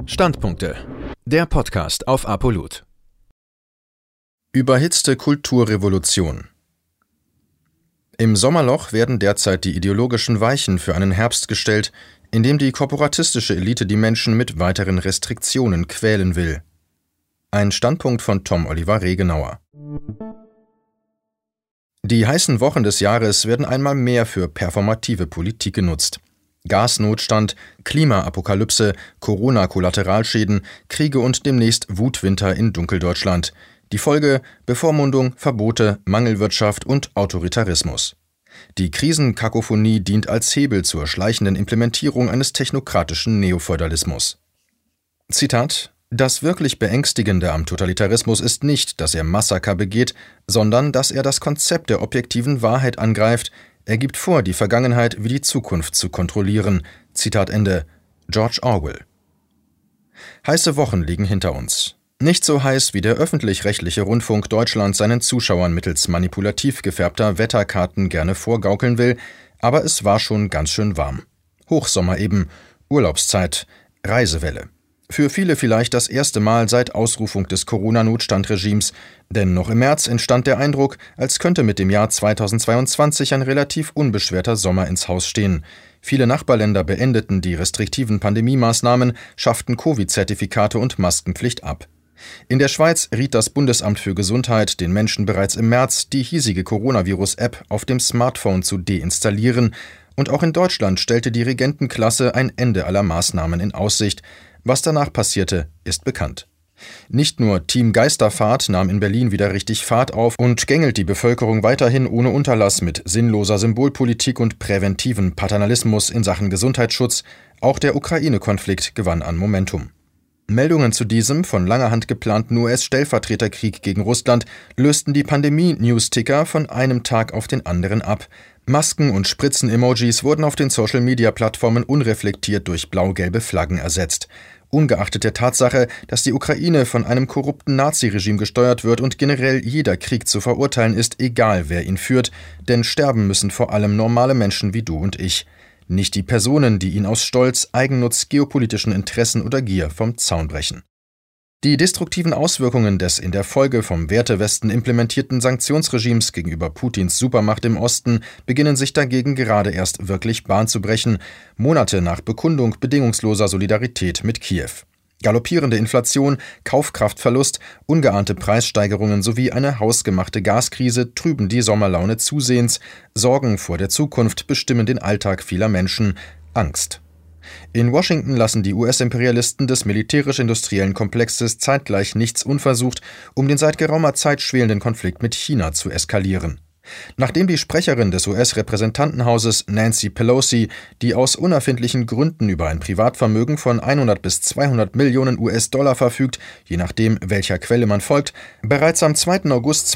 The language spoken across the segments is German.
Standpunkte. Der Podcast auf Apolut. Überhitzte Kulturrevolution. Im Sommerloch werden derzeit die ideologischen Weichen für einen Herbst gestellt, in dem die korporatistische Elite die Menschen mit weiteren Restriktionen quälen will. Ein Standpunkt von Tom Oliver Regenauer. Die heißen Wochen des Jahres werden einmal mehr für performative Politik genutzt. Gasnotstand, Klimaapokalypse, Corona-Kollateralschäden, Kriege und demnächst Wutwinter in Dunkeldeutschland. Die Folge: Bevormundung, Verbote, Mangelwirtschaft und Autoritarismus. Die Krisenkakophonie dient als Hebel zur schleichenden Implementierung eines technokratischen Neofeudalismus. Zitat: Das wirklich Beängstigende am Totalitarismus ist nicht, dass er Massaker begeht, sondern dass er das Konzept der objektiven Wahrheit angreift. Er gibt vor, die Vergangenheit wie die Zukunft zu kontrollieren. Zitat Ende. George Orwell. Heiße Wochen liegen hinter uns. Nicht so heiß, wie der öffentlich-rechtliche Rundfunk Deutschland seinen Zuschauern mittels manipulativ gefärbter Wetterkarten gerne vorgaukeln will, aber es war schon ganz schön warm. Hochsommer eben, Urlaubszeit, Reisewelle. Für viele vielleicht das erste Mal seit Ausrufung des Corona-Notstandregimes, denn noch im März entstand der Eindruck, als könnte mit dem Jahr 2022 ein relativ unbeschwerter Sommer ins Haus stehen. Viele Nachbarländer beendeten die restriktiven Pandemiemaßnahmen, schafften Covid-Zertifikate und Maskenpflicht ab. In der Schweiz riet das Bundesamt für Gesundheit den Menschen bereits im März, die hiesige Coronavirus-App auf dem Smartphone zu deinstallieren. Und auch in Deutschland stellte die Regentenklasse ein Ende aller Maßnahmen in Aussicht. Was danach passierte, ist bekannt. Nicht nur Team Geisterfahrt nahm in Berlin wieder richtig Fahrt auf und gängelt die Bevölkerung weiterhin ohne Unterlass mit sinnloser Symbolpolitik und präventiven Paternalismus in Sachen Gesundheitsschutz, auch der Ukraine-Konflikt gewann an Momentum. Meldungen zu diesem von langer Hand geplanten US-Stellvertreterkrieg gegen Russland lösten die Pandemie-News-Ticker von einem Tag auf den anderen ab. Masken- und Spritzen-Emojis wurden auf den Social-Media-Plattformen unreflektiert durch blau-gelbe Flaggen ersetzt. Ungeachtet der Tatsache, dass die Ukraine von einem korrupten Naziregime gesteuert wird und generell jeder Krieg zu verurteilen ist, egal wer ihn führt, denn sterben müssen vor allem normale Menschen wie du und ich. Nicht die Personen, die ihn aus Stolz, Eigennutz, geopolitischen Interessen oder Gier vom Zaun brechen. Die destruktiven Auswirkungen des in der Folge vom Wertewesten implementierten Sanktionsregimes gegenüber Putins Supermacht im Osten beginnen sich dagegen gerade erst wirklich Bahn zu brechen, Monate nach Bekundung bedingungsloser Solidarität mit Kiew. Galoppierende Inflation, Kaufkraftverlust, ungeahnte Preissteigerungen sowie eine hausgemachte Gaskrise trüben die Sommerlaune zusehends. Sorgen vor der Zukunft bestimmen den Alltag vieler Menschen. Angst. In Washington lassen die US-Imperialisten des militärisch-industriellen Komplexes zeitgleich nichts unversucht, um den seit geraumer Zeit schwelenden Konflikt mit China zu eskalieren. Nachdem die Sprecherin des US-Repräsentantenhauses Nancy Pelosi, die aus unerfindlichen Gründen über ein Privatvermögen von 100 bis 200 Millionen US-Dollar verfügt, je nachdem welcher Quelle man folgt, bereits am 2. August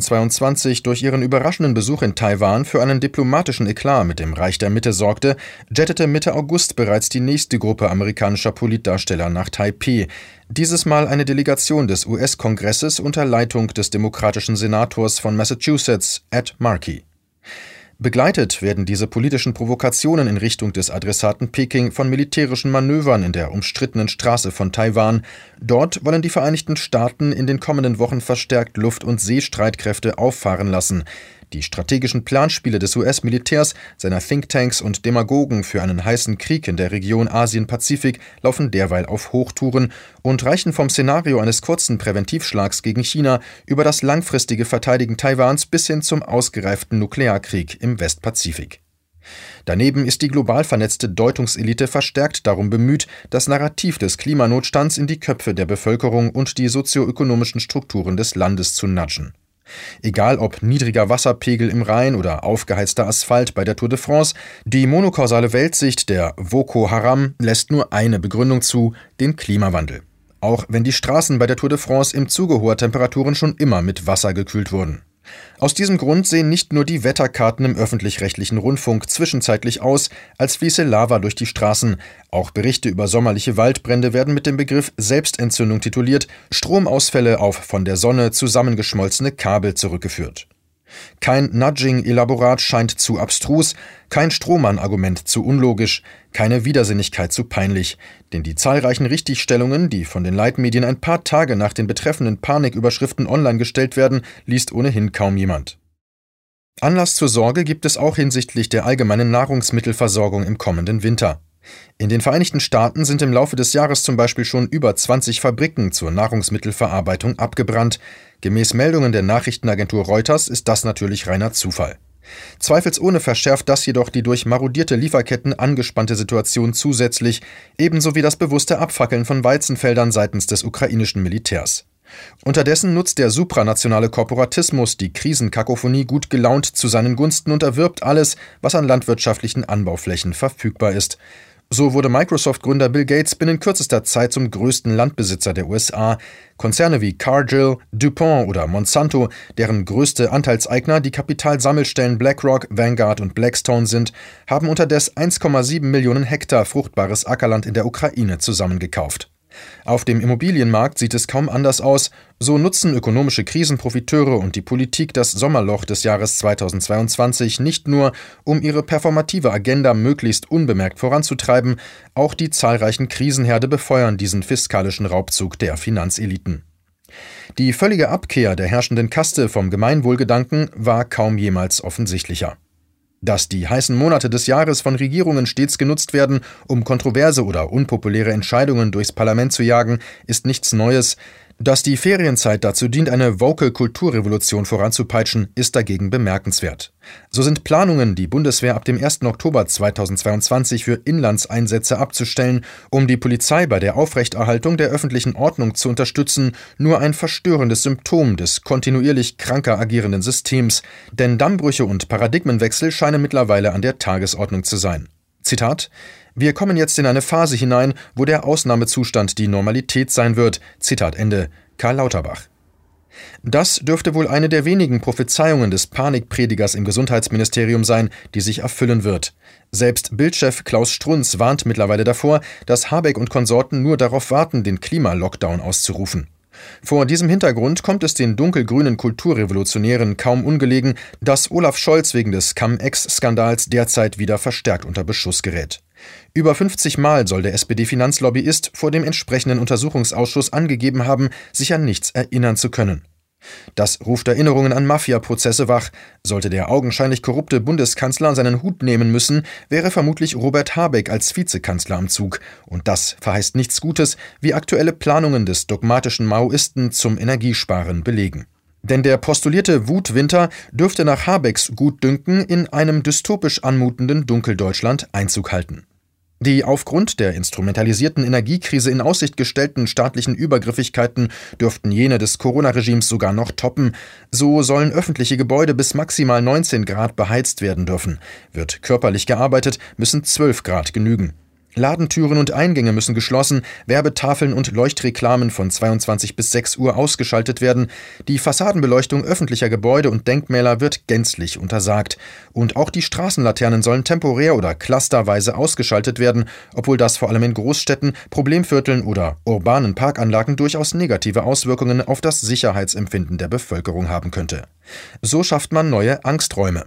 2022 durch ihren überraschenden Besuch in Taiwan für einen diplomatischen Eklat mit dem Reich der Mitte sorgte, jettete Mitte August bereits die nächste Gruppe amerikanischer Politdarsteller nach Taipeh. Dieses Mal eine Delegation des US-Kongresses unter Leitung des demokratischen Senators von Massachusetts, Ed Markey. Begleitet werden diese politischen Provokationen in Richtung des Adressaten Peking von militärischen Manövern in der umstrittenen Straße von Taiwan. Dort wollen die Vereinigten Staaten in den kommenden Wochen verstärkt Luft- und Seestreitkräfte auffahren lassen. Die strategischen Planspiele des US-Militärs, seiner Thinktanks und Demagogen für einen heißen Krieg in der Region Asien-Pazifik laufen derweil auf Hochtouren und reichen vom Szenario eines kurzen Präventivschlags gegen China über das langfristige Verteidigen Taiwans bis hin zum ausgereiften Nuklearkrieg im Westpazifik. Daneben ist die global vernetzte Deutungselite verstärkt darum bemüht, das Narrativ des Klimanotstands in die Köpfe der Bevölkerung und die sozioökonomischen Strukturen des Landes zu nudgen. Egal ob niedriger Wasserpegel im Rhein oder aufgeheizter Asphalt bei der Tour de France, die monokausale Weltsicht der Boko Haram lässt nur eine Begründung zu: den Klimawandel. Auch wenn die Straßen bei der Tour de France im Zuge hoher Temperaturen schon immer mit Wasser gekühlt wurden. Aus diesem Grund sehen nicht nur die Wetterkarten im öffentlich-rechtlichen Rundfunk zwischenzeitlich aus, als fließe Lava durch die Straßen. Auch Berichte über sommerliche Waldbrände werden mit dem Begriff Selbstentzündung tituliert, Stromausfälle auf von der Sonne zusammengeschmolzene Kabel zurückgeführt. Kein Nudging-Elaborat scheint zu abstrus, kein Strohmann-Argument zu unlogisch, keine Widersinnigkeit zu peinlich. Denn die zahlreichen Richtigstellungen, die von den Leitmedien ein paar Tage nach den betreffenden Paniküberschriften online gestellt werden, liest ohnehin kaum jemand. Anlass zur Sorge gibt es auch hinsichtlich der allgemeinen Nahrungsmittelversorgung im kommenden Winter. In den Vereinigten Staaten sind im Laufe des Jahres zum Beispiel schon über 20 Fabriken zur Nahrungsmittelverarbeitung abgebrannt. Gemäß Meldungen der Nachrichtenagentur Reuters ist das natürlich reiner Zufall. Zweifelsohne verschärft das jedoch die durch marodierte Lieferketten angespannte Situation zusätzlich, ebenso wie das bewusste Abfackeln von Weizenfeldern seitens des ukrainischen Militärs. Unterdessen nutzt der supranationale Korporatismus die Krisenkakophonie gut gelaunt zu seinen Gunsten und erwirbt alles, was an landwirtschaftlichen Anbauflächen verfügbar ist. So wurde Microsoft-Gründer Bill Gates binnen kürzester Zeit zum größten Landbesitzer der USA. Konzerne wie Cargill, DuPont oder Monsanto, deren größte Anteilseigner die Kapitalsammelstellen BlackRock, Vanguard und Blackstone sind, haben unterdessen 1,7 Millionen Hektar fruchtbares Ackerland in der Ukraine zusammengekauft. Auf dem Immobilienmarkt sieht es kaum anders aus. So nutzen ökonomische Krisenprofiteure und die Politik das Sommerloch des Jahres 2022 nicht nur, um ihre performative Agenda möglichst unbemerkt voranzutreiben, auch die zahlreichen Krisenherde befeuern diesen fiskalischen Raubzug der Finanzeliten. Die völlige Abkehr der herrschenden Kaste vom Gemeinwohlgedanken war kaum jemals offensichtlicher. Dass die heißen Monate des Jahres von Regierungen stets genutzt werden, um kontroverse oder unpopuläre Entscheidungen durchs Parlament zu jagen, ist nichts Neues. Dass die Ferienzeit dazu dient, eine Woke-Kulturrevolution voranzupeitschen, ist dagegen bemerkenswert. So sind Planungen, die Bundeswehr ab dem 1. Oktober 2022 für Inlandseinsätze abzustellen, um die Polizei bei der Aufrechterhaltung der öffentlichen Ordnung zu unterstützen, nur ein verstörendes Symptom des kontinuierlich kranker agierenden Systems. Denn Dammbrüche und Paradigmenwechsel scheinen mittlerweile an der Tagesordnung zu sein. Zitat: Wir kommen jetzt in eine Phase hinein, wo der Ausnahmezustand die Normalität sein wird. Zitat Ende. Karl Lauterbach. Das dürfte wohl eine der wenigen Prophezeiungen des Panikpredigers im Gesundheitsministerium sein, die sich erfüllen wird. Selbst Bildchef Klaus Strunz warnt mittlerweile davor, dass Habeck und Konsorten nur darauf warten, den Klimalockdown auszurufen. Vor diesem Hintergrund kommt es den dunkelgrünen Kulturrevolutionären kaum ungelegen, dass Olaf Scholz wegen des Cum-Ex-Skandals derzeit wieder verstärkt unter Beschuss gerät. Über 50 Mal soll der SPD-Finanzlobbyist vor dem entsprechenden Untersuchungsausschuss angegeben haben, sich an nichts erinnern zu können. Das ruft Erinnerungen an Mafia-Prozesse wach. Sollte der augenscheinlich korrupte Bundeskanzler seinen Hut nehmen müssen, wäre vermutlich Robert Habeck als Vizekanzler am Zug. Und das verheißt nichts Gutes, wie aktuelle Planungen des dogmatischen Maoisten zum Energiesparen belegen. Denn der postulierte Wutwinter dürfte nach Habecks Gutdünken in einem dystopisch anmutenden Dunkeldeutschland Einzug halten. Die aufgrund der instrumentalisierten Energiekrise in Aussicht gestellten staatlichen Übergriffigkeiten dürften jene des Corona-Regimes sogar noch toppen. So sollen öffentliche Gebäude bis maximal 19 Grad beheizt werden dürfen. Wird körperlich gearbeitet, müssen 12 Grad genügen. Ladentüren und Eingänge müssen geschlossen, Werbetafeln und Leuchtreklamen von 22 bis 6 Uhr ausgeschaltet werden. Die Fassadenbeleuchtung öffentlicher Gebäude und Denkmäler wird gänzlich untersagt. Und auch die Straßenlaternen sollen temporär oder clusterweise ausgeschaltet werden, obwohl das vor allem in Großstädten, Problemvierteln oder urbanen Parkanlagen durchaus negative Auswirkungen auf das Sicherheitsempfinden der Bevölkerung haben könnte. So schafft man neue Angsträume.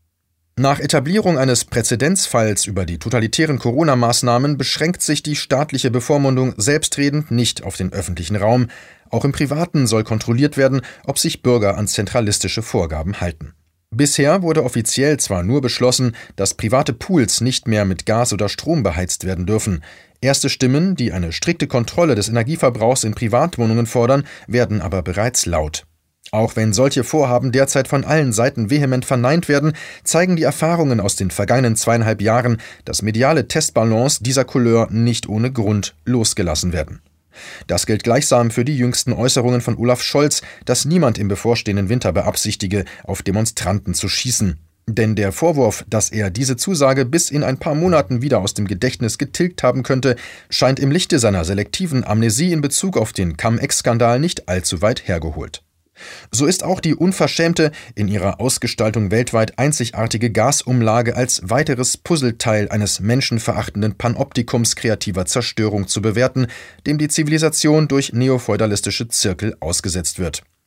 Nach Etablierung eines Präzedenzfalls über die totalitären Corona-Maßnahmen beschränkt sich die staatliche Bevormundung selbstredend nicht auf den öffentlichen Raum. Auch im Privaten soll kontrolliert werden, ob sich Bürger an zentralistische Vorgaben halten. Bisher wurde offiziell zwar nur beschlossen, dass private Pools nicht mehr mit Gas oder Strom beheizt werden dürfen. Erste Stimmen, die eine strikte Kontrolle des Energieverbrauchs in Privatwohnungen fordern, werden aber bereits laut. Auch wenn solche Vorhaben derzeit von allen Seiten vehement verneint werden, zeigen die Erfahrungen aus den vergangenen 2,5 Jahren, dass mediale Testballons dieser Couleur nicht ohne Grund losgelassen werden. Das gilt gleichsam für die jüngsten Äußerungen von Olaf Scholz, dass niemand im bevorstehenden Winter beabsichtige, auf Demonstranten zu schießen. Denn der Vorwurf, dass er diese Zusage bis in ein paar Monaten wieder aus dem Gedächtnis getilgt haben könnte, scheint im Lichte seiner selektiven Amnesie in Bezug auf den Cum-Ex-Skandal nicht allzu weit hergeholt. So ist auch die unverschämte, in ihrer Ausgestaltung weltweit einzigartige Gasumlage als weiteres Puzzleteil eines menschenverachtenden Panoptikums kreativer Zerstörung zu bewerten, dem die Zivilisation durch neofeudalistische Zirkel ausgesetzt wird.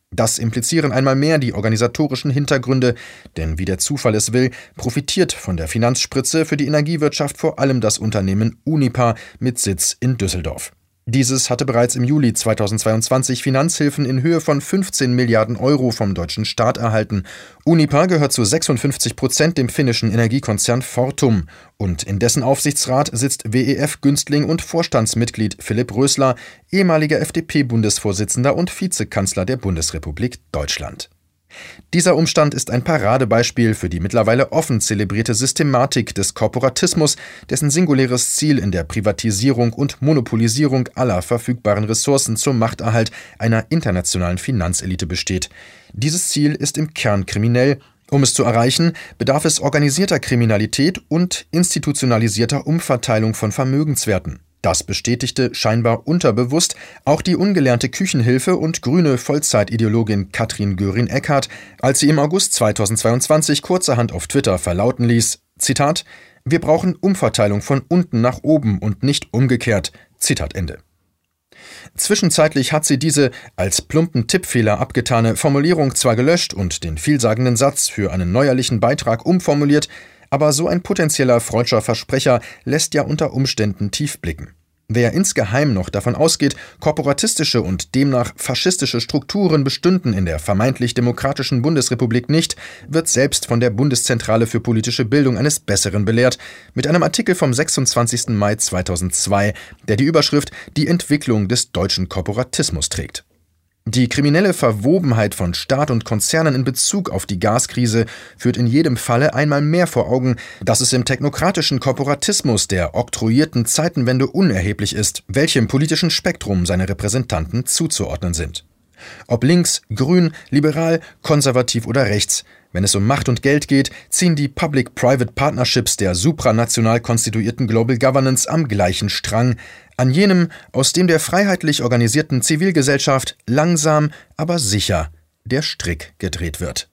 Das implizieren einmal mehr die organisatorischen Hintergründe, denn wie der Zufall es will, profitiert von der Finanzspritze für die Energiewirtschaft vor allem das Unternehmen Unipa mit Sitz in Düsseldorf. Dieses hatte bereits im Juli 2022 Finanzhilfen in Höhe von 15 Milliarden Euro vom deutschen Staat erhalten. Unipa gehört zu 56% dem finnischen Energiekonzern Fortum und in dessen Aufsichtsrat sitzt WEF-Günstling und Vorstandsmitglied Philipp Rösler, ehemaliger FDP-Bundesvorsitzender und Vizekanzler der Bundesrepublik Deutschland. Dieser Umstand ist ein Paradebeispiel für die mittlerweile offen zelebrierte Systematik des Korporatismus, dessen singuläres Ziel in der Privatisierung und Monopolisierung aller verfügbaren Ressourcen zum Machterhalt einer internationalen Finanzelite besteht. Dieses Ziel ist im Kern kriminell. Um es zu erreichen, bedarf es organisierter Kriminalität und institutionalisierter Umverteilung von Vermögenswerten. Das bestätigte scheinbar unterbewusst auch die ungelernte Küchenhilfe und grüne Vollzeitideologin Katrin Göring-Eckardt, als sie im August 2022 kurzerhand auf Twitter verlauten ließ, Zitat, »Wir brauchen Umverteilung von unten nach oben und nicht umgekehrt«, Zitat Ende. Zwischenzeitlich hat sie diese als plumpen Tippfehler abgetane Formulierung zwar gelöscht und den vielsagenden Satz für einen neuerlichen Beitrag umformuliert, aber so ein potenzieller freudscher Versprecher lässt ja unter Umständen tief blicken. Wer insgeheim noch davon ausgeht, korporatistische und demnach faschistische Strukturen bestünden in der vermeintlich demokratischen Bundesrepublik nicht, wird selbst von der Bundeszentrale für politische Bildung eines Besseren belehrt, mit einem Artikel vom 26. Mai 2002, der die Überschrift »Die Entwicklung des deutschen Korporatismus« trägt. Die kriminelle Verwobenheit von Staat und Konzernen in Bezug auf die Gaskrise führt in jedem Falle einmal mehr vor Augen, dass es im technokratischen Korporatismus der oktroyierten Zeitenwende unerheblich ist, welchem politischen Spektrum seine Repräsentanten zuzuordnen sind. Ob links, grün, liberal, konservativ oder rechts, wenn es um Macht und Geld geht, ziehen die Public-Private Partnerships der supranational konstituierten Global Governance am gleichen Strang, an jenem, aus dem der freiheitlich organisierten Zivilgesellschaft langsam, aber sicher der Strick gedreht wird.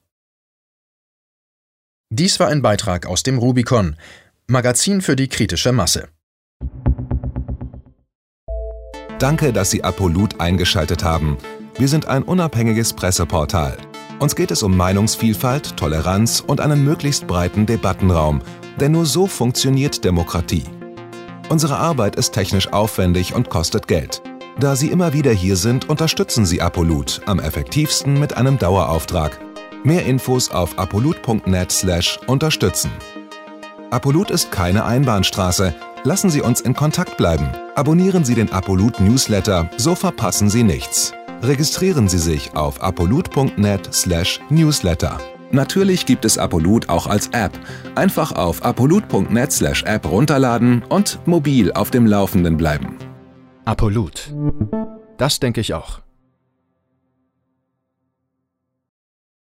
Dies war ein Beitrag aus dem Rubicon, Magazin für die kritische Masse. Danke, dass Sie Apolut eingeschaltet haben. Wir sind ein unabhängiges Presseportal. Uns geht es um Meinungsvielfalt, Toleranz und einen möglichst breiten Debattenraum, denn nur so funktioniert Demokratie. Unsere Arbeit ist technisch aufwendig und kostet Geld. Da Sie immer wieder hier sind, unterstützen Sie Apolut am effektivsten mit einem Dauerauftrag. Mehr Infos auf apolut.net/unterstützen. Apolut ist keine Einbahnstraße. Lassen Sie uns in Kontakt bleiben. Abonnieren Sie den Apolut Newsletter, so verpassen Sie nichts. Registrieren Sie sich auf apolut.net/newsletter. Natürlich gibt es Apolut auch als App. Einfach auf apolut.net/app runterladen und mobil auf dem Laufenden bleiben. Apolut. Das denke ich auch.